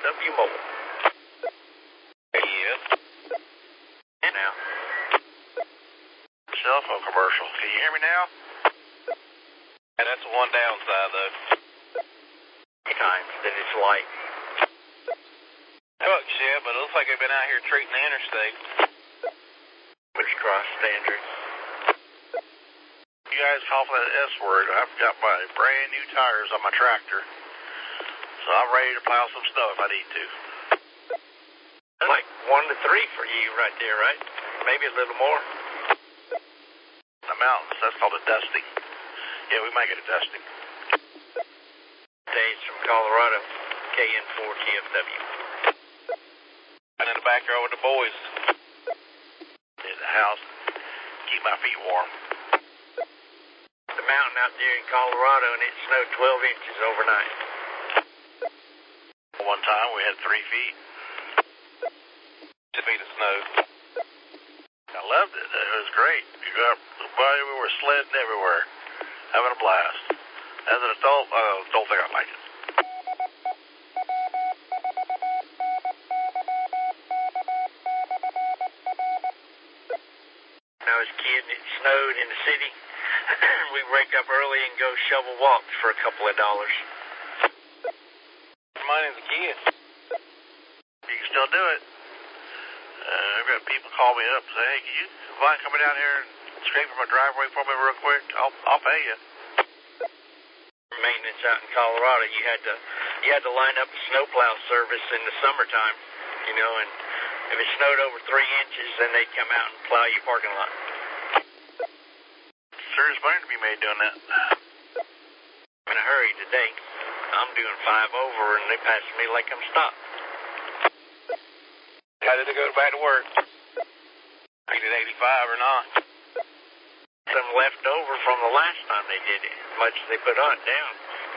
KFW Mobile. Yes. And now. Cell phone commercial. Can you hear me now? Yeah, that's the one downside, though. Times that it's light. Trucks, yeah, but it looks like they've been out here treating the interstate. Which cross standards? You guys call for that S word. I've got my brand new tires on my tractor. So I'm ready to plow some snow if I need to. Like 1 to 3 for you right there, right? Maybe a little more. The mountains, that's called a dusting. Yeah, we might get a dusting. Days from Colorado, KN4TFW. And in the backyard with the boys. In the house, keep my feet warm. The mountain out there in Colorado, and it snowed 12 inches overnight. One time we had 3 feet. 2 feet of snow. I loved it. It was great. You got, we were sledding everywhere, having a blast. As an adult, I don't think I like it. When I was a kid and it snowed in the city, we wake up early and go shovel walks for a couple of dollars. Mine as a kid. You can still do it. I've got people call me up and say, hey, can you mind coming down here and scraping my driveway for me real quick? I'll pay you. Maintenance out in Colorado, you had to line up a snowplow service in the summertime, you know, and if it snowed over 3 inches, then they'd come out and plow your parking lot. Serious money to be made doing that. I'm in a hurry today. I'm doing 5 over, and they pass me like I'm stopped. How did it go back to work? Made it 85 or not? Some left over from the last time they did it, much as they put on down.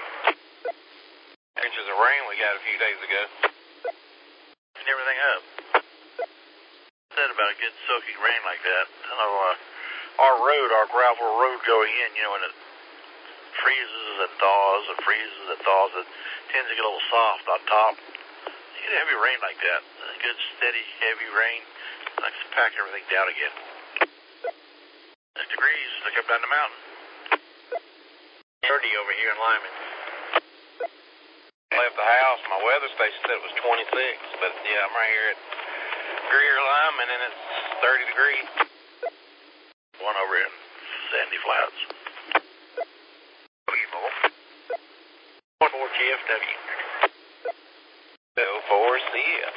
Inches of rain we got a few days ago. And everything up. Said about a good soaking rain like that. I know our gravel road going in, you know, when it freezes and thaws and freezes and thaws, it tends to get a little soft on top. You get heavy rain like that, a good steady heavy rain, likes to pack everything down again. 6 degrees to come down the mountain. 30 over here in Lyman. I left the house, my weather station said it was 26, but yeah, I'm right here at Greer, Lyman, and it's 30 degrees. One over in Sandy Flats. One more GFW. 04CF.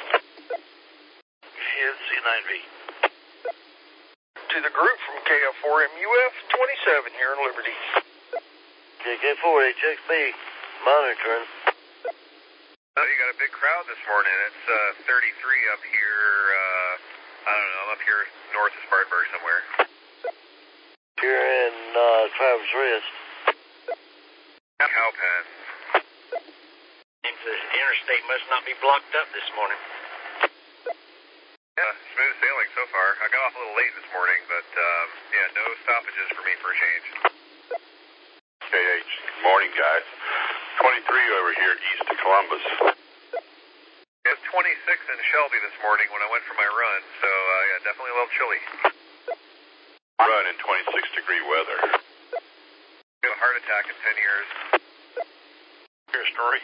C9V. To the group from KF4MUF 27 here in Liberty. KK4HXB, monitoring. You got a big crowd this morning. It's 33 up here, I don't know, I'm up here north of Spartanburg somewhere. Here in Travis Rest. Cowpen. Seems the interstate must not be blocked up this morning. Yeah, smooth sailing so far. I got off a little late this morning, but yeah, no stoppages for me for a change. KH, morning guys. 23 over here east of Columbus. It's 26 in Shelby this morning when I went for my run, so yeah, definitely a little chilly. Run in 26-degree weather. Got a heart attack in 10 years. Hear a story?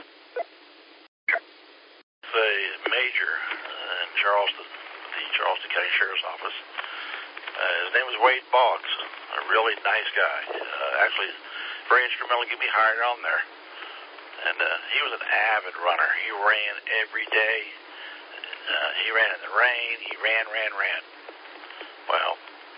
It's a major in Charleston, the Charleston County Sheriff's Office. His name was Wade Boggs, a really nice guy. Actually, very instrumental in getting me hired on there. And he was an avid runner. He ran every day. He ran in the rain. He ran. Well,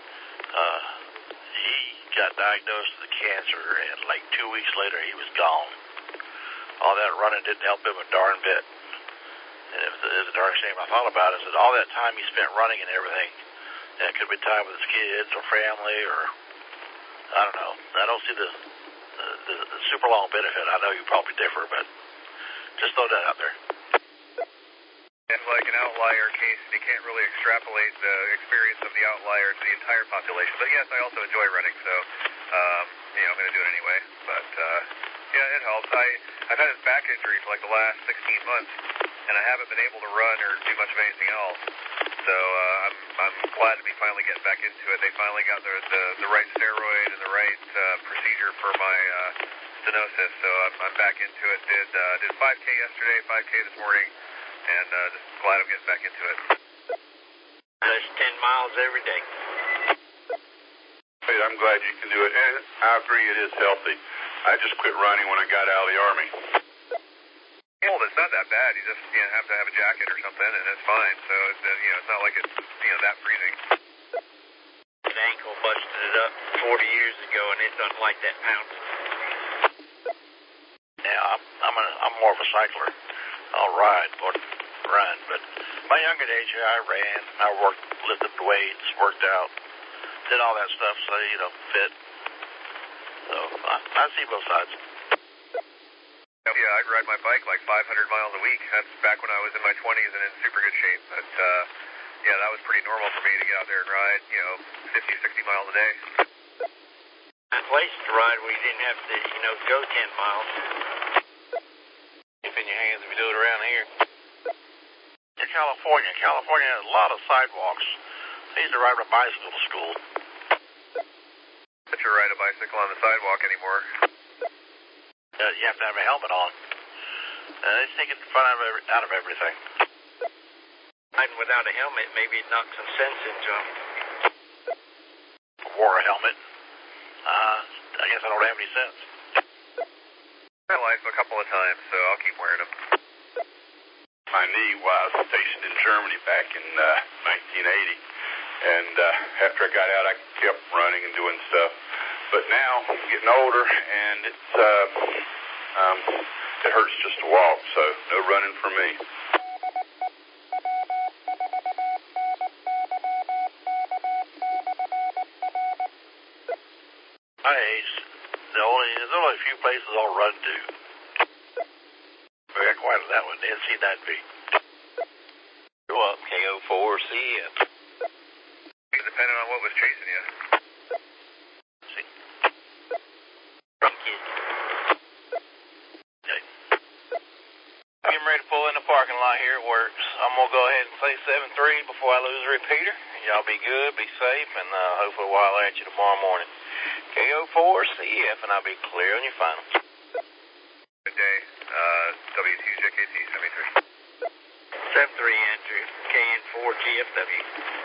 he got diagnosed with cancer, and like 2 weeks later, he was gone. All that running didn't help him a darn bit. And it was a darn shame. I thought about it. I said, all that time he spent running and everything, and it could have been time with his kids or family or, I don't know. I don't see the super long benefit. I know you probably differ, but just throw that out there. It's like an outlier case, and you can't really extrapolate the experience of the outlier to the entire population. But yes, I also enjoy running, so you know, I'm going to do it anyway. But Yeah, it helps. I've had a back injury for like the last 16 months, and I haven't been able to run or do much of anything else. So I'm glad to be finally getting back into it. They finally got the right steroid and the right procedure for my stenosis. So I'm back into it. Did 5K yesterday, 5K this morning, and just glad I'm getting back into it. That's 10 miles every day. Hey, I'm glad you can do it, and I agree it is healthy. I just quit running when I got out of the Army. Well, it's not that bad. You just have to have a jacket or something, and it's fine. So it's not like it's that freezing. An ankle busted it up 40 years ago, and it doesn't like that pouncing. Yeah, I'm more of a cycler. I'll ride or run, but my younger days, I ran. I worked, lifted weights, worked out, did all that stuff, so fit. So I see both sides. Yeah, I'd ride my bike like 500 miles a week. That's back when I was in my 20s and in super good shape. But that was pretty normal for me to get out there and ride, 50, 60 miles a day. A place to ride where you didn't have to, go 10 miles. Keep in your hands if you do it around here. In California has a lot of sidewalks. I used to ride my bicycle to school. But you ride a bicycle on the sidewalk anymore. You have to have a helmet on. They take fun out of everything. Riding without a helmet, maybe it knocked some sense into them. Wore a helmet. I guess I don't have any sense. My life a couple of times, so I'll keep wearing them. My knee while I was stationed in Germany back in 1980. And after I got out, I kept running and doing stuff. But now I'm getting older, and it hurts just to walk, so no running for me. My age, there's only a few places I'll run to. We got quite that one, NC9B. Go up, KO4CF. Depending on what was chasing you. See? Drunk kid. Okay. I'm getting ready to pull in the parking lot here at work. I'm going to go ahead and say 7-3 before I lose a repeater. Y'all be good, be safe, and hopefully we'll holler at you tomorrow morning. KO4CF, and I'll be clear on your final. Good day. W2JKT 73. 7-3 Andrew, KN4GFW.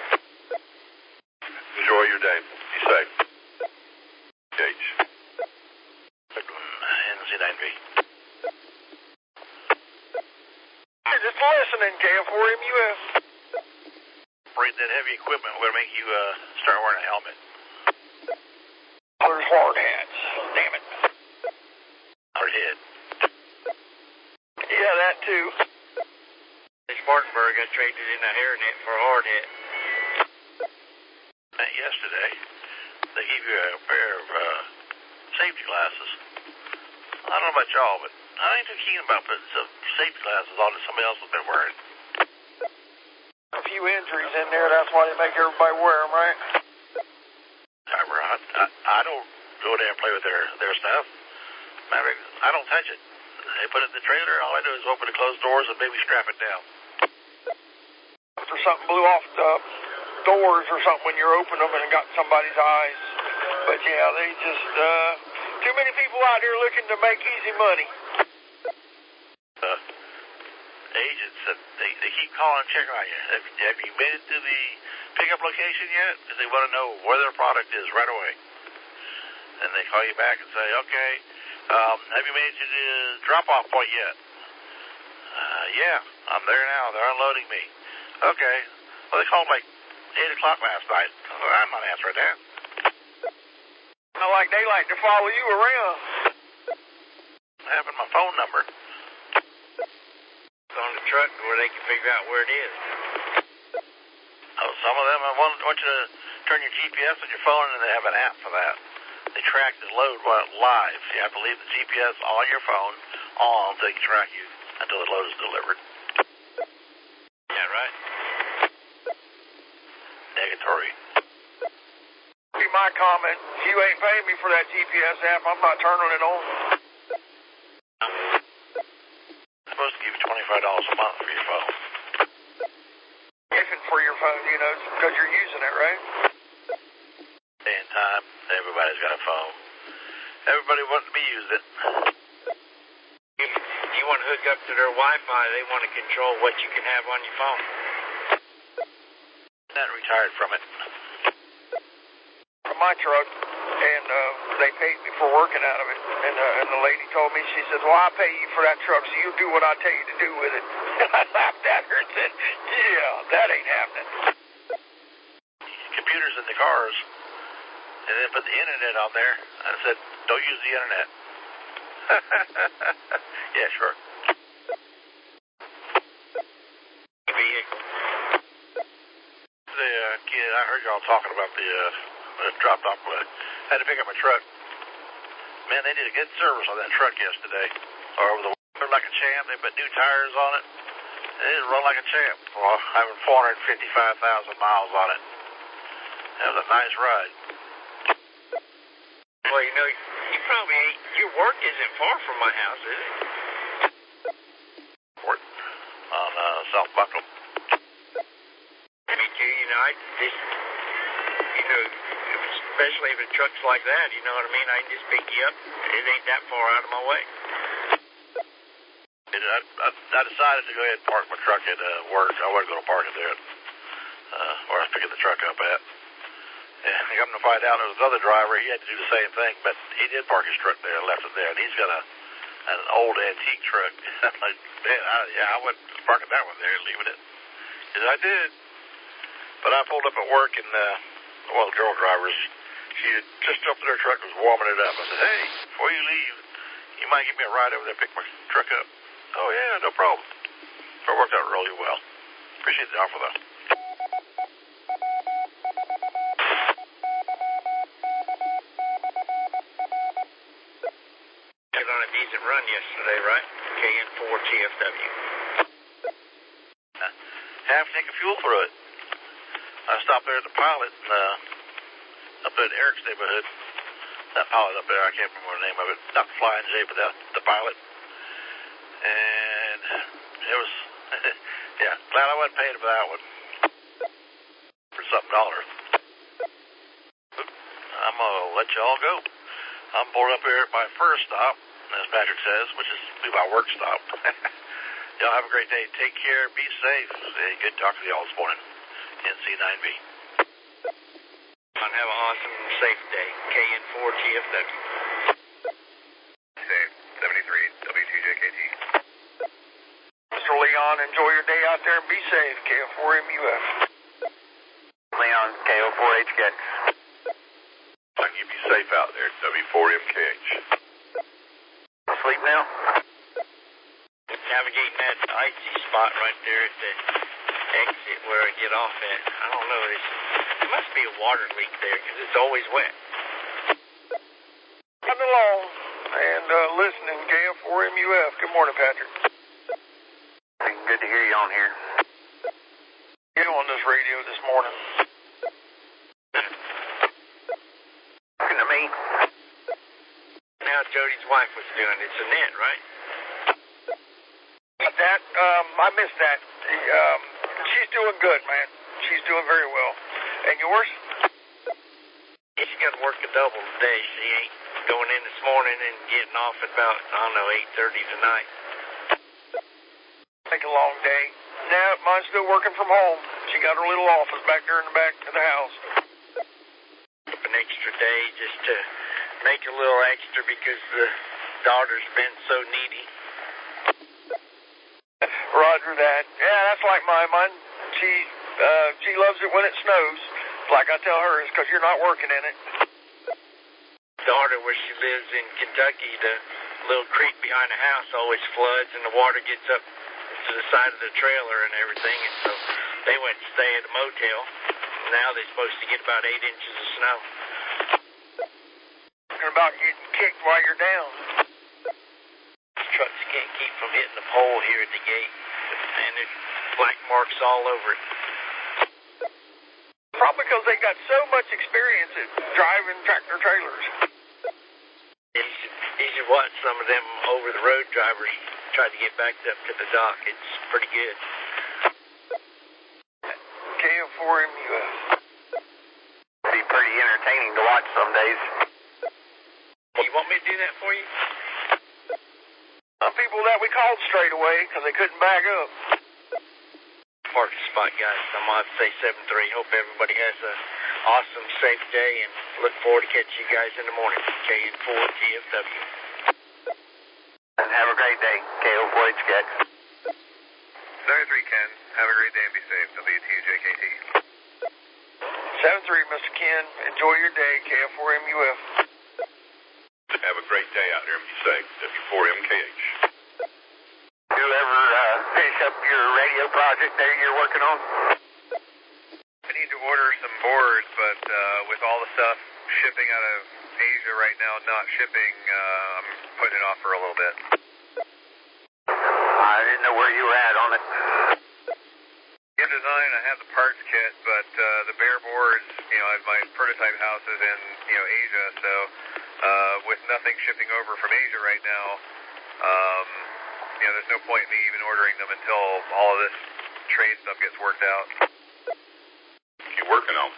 Enjoy your day. Be safe. H. NC9B. Just listening, KF4MUS. Operate that heavy equipment will make you start wearing a helmet. There's hard hats. Damn it. Hard head. Yeah, that too. In Spartanburg, I traded in a hairnet for a hard hat. Yesterday, they gave you a pair of safety glasses. I don't know about y'all, but I ain't too keen about putting some safety glasses on that somebody else has been wearing. A few injuries in there, that's why they make everybody wear them, right? I don't go there and play with their stuff. I don't touch it. They put it in the trailer, all I do is open the closed doors and maybe strap it down. After something blew off the doors or something when you're opening them and it got somebody's eyes. But yeah, they just, too many people out here looking to make easy money. Agents, they keep calling and checking on you. Have you made it to the pickup location yet? Because they want to know where their product is right away. And they call you back and say, okay, have you made it to the drop-off point yet? Yeah, I'm there now. They're unloading me. Okay. Well, they called like 8 o'clock last night. I'm not answering that. Like they like to follow you around. Having my phone number. It's on the truck where they can figure out where it is. Oh, some of them, I want you to turn your GPS on your phone, and they have an app for that. They track the load live. You have to leave the GPS on your phone on so they can track you until the load is delivered. Yeah, right. Negatory. Be my comment. If you ain't paying me for that GPS app, I'm not turning it on. supposed to give you $25 a month for your phone. If it's for your phone, you know, because you're using it, right? Day and time, everybody's got a phone. Everybody wants to be using it. If you want to hook up to their Wi-Fi, they want to control what you can have on your phone. Not retired from it. From my truck, and they paid me for working out of it. And the lady told me, she says, well, I'll pay you for that truck, so you do what I tell you to do with it. I laughed at her and said, yeah, that ain't happening. Computers in the cars, and then put the internet on there. I said, don't use the internet. Yeah, sure. Vehicle. The kid, I heard y'all talking about the dropped off. Had to pick up my truck. Man, they did a good service on that truck yesterday. Or over the weather like a champ. They put new tires on it. And it run like a champ. Well, having 455,000 miles on it. That was a nice ride. Well, you know, you probably ain't, your work isn't far from my house, is it? Port on South Buckle. Me too, you know, I just, you know, especially if a truck's like that, you know what I mean? I can just pick you up. It ain't that far out of my way. I decided to go ahead and park my truck at work. I wasn't going to park it there where I was picking the truck up at. And I come to find out there was another driver. He had to do the same thing, but he did park his truck there and left it there. And he's got an old antique truck. I'm like, man, I wouldn't park that one there and leaving it. He said, I did. But I pulled up at work, and one of the girl drivers, she had just jumped in her truck and was warming it up. I said, hey, before you leave, you mind give me a ride over there and pick my truck up? Oh, yeah, no problem. So it worked out really well. Appreciate the offer, though. Got on a decent run yesterday, right? KN4 TFW. Half tank of fuel through it. I stopped there at the Pilot, up there at Eric's neighborhood. That Pilot up there, I can't remember the name of it. Not the Flying J, but the Pilot. And it was, yeah, glad I wasn't paying for that one. For something $. I'm going to let y'all go. I'm pulled up here at my first stop, as Patrick says, which is my work stop. Y'all have a great day. Take care. Be safe. Good talking to y'all this morning. NC9B. And have an awesome and safe day. KN4 TFW. Safe. 73 W2JKT. Mr. Leon, enjoy your day out there and be safe. KO4MUF. Leon, KO4HKX. You be safe out there, W4MKH. Asleep now? Navigating that icy spot right there at the exit where I get off at. I don't know. There must be a water leak there because it's always wet. Coming along and listening, KO4MUF. Good morning, Patrick. Good to hear you on here. You on this radio this morning? Talking to me? Now Jody's wife was doing it. It's Annette, right? That, I missed that. She's doing good, man. She's doing very well. And yours? She's got to work a double today. She ain't going in this morning and getting off at about, I don't know, 8:30 tonight. Take a long day. Nah, mine's still working from home. She got her little office back there in the back of the house. An extra day just to make a little extra because the daughter's been so needy. Roger that. Yeah, that's like mine. She loves it when it snows. Like I tell her, it's because you're not working in it. Daughter, where she lives in Kentucky, the little creek behind the house always floods and the water gets up to the side of the trailer and everything. And so they went to stay at a motel. Now they're supposed to get about 8 inches of snow. Talking about getting kicked while you're down. Trucks can't keep from hitting the pole here at the gate. And there's black marks all over it. Probably because they got so much experience at driving tractor trailers. You should watch some of them over-the-road drivers tried to get backed up to the dock. It's pretty good. KF4MUF. Be pretty entertaining to watch some days. You want me to do that for you? Some people that we called straight away because they couldn't back up. Parking spot, guys. I'm going to have to say 7-3. Hope everybody has an awesome, safe day, and look forward to catching you guys in the morning. KN4 TFW. Have a great day. KO4HX. 73 Ken. Have a great day and be safe. WTJKT. 7-3, Mr. Ken. Enjoy your day. KF4MUF. Have a great day out there and be safe. W4MKH. You ever finish up your radio project there you're working on? I need to order some boards, but with all the stuff shipping out of Asia right now, not shipping, I'm putting it off for a little bit. I didn't know where you were at on it. In design, I have the parts kit, but the bare boards, my prototype house is in, Asia, so with nothing shipping over from Asia right now, there's no point in me even ordering them until all of this trade stuff gets worked out. You working on?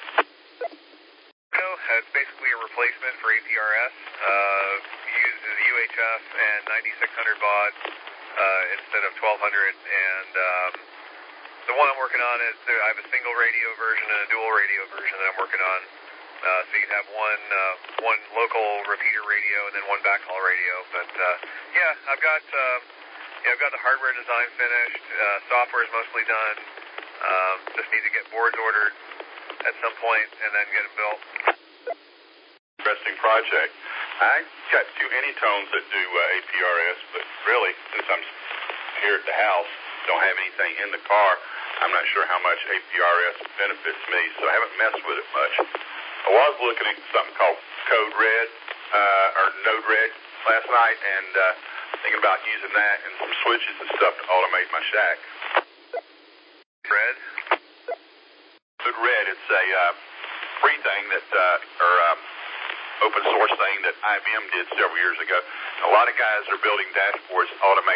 It's basically a replacement for APRS. Uses UHF and 9600 baud instead of 1200, and the one I'm working on is I have a single radio version and a dual radio version that I'm working on. So you can have one local repeater radio and then one backhaul radio. But I've got the hardware design finished. Software is mostly done. Just need to get boards ordered at some point and then get them built. Interesting project. I got two Anytones that do APRS, but really, since I'm here at the house, don't have anything in the car, I'm not sure how much APRS benefits me, so I haven't messed with it much. I was looking at something called Code Red, or Node Red last night, and thinking about using that and some switches and stuff to automate my shack. Red? Code Red, it's a free thing that, open source thing that IBM did several years ago. A lot of guys are building dashboards to automate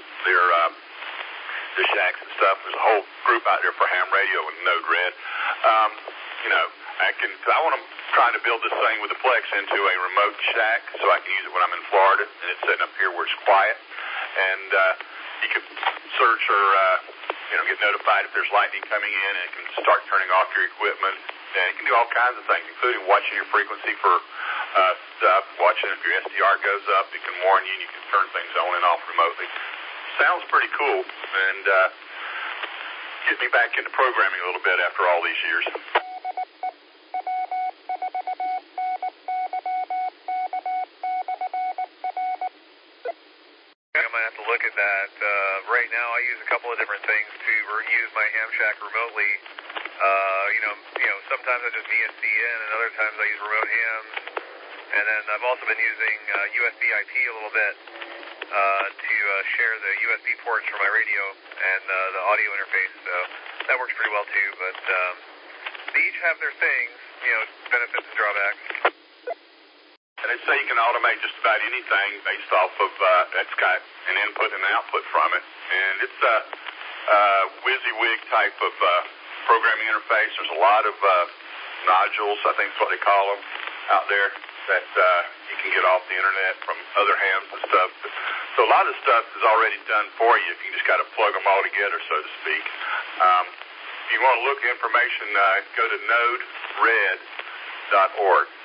their shacks and stuff. There's a whole group out there for ham radio and Node Red. I want to try to build this thing with a Plex into a remote shack so I can use it when I'm in Florida, and it's sitting up here where it's quiet. And you can search or get notified if there's lightning coming in, and it can start turning off your equipment. And it can do all kinds of things, including watching your frequency for stuff, watching if your SDR goes up. It can warn you, and you can turn things on and off remotely. Sounds pretty cool, and get me back into programming a little bit after all these years. I might have to look at that. Right now, I use a couple of different things to use my ham shack remotely. Sometimes I just VNC in, and other times I use remote hams. And then I've also been using USB IP a little bit to share the USB ports for my radio and the audio interface. So that works pretty well too. But they each have their things, benefits and drawbacks. And they say you can automate just about anything based off of that's got an input and an output from it. And it's a WYSIWYG type of programming interface. There's a lot of nodules, I think is what they call them, out there that you can get off the internet from other hams and stuff. So a lot of stuff is already done for you. You just got to plug them all together, so to speak. If you want to look at information, go to nodered.org.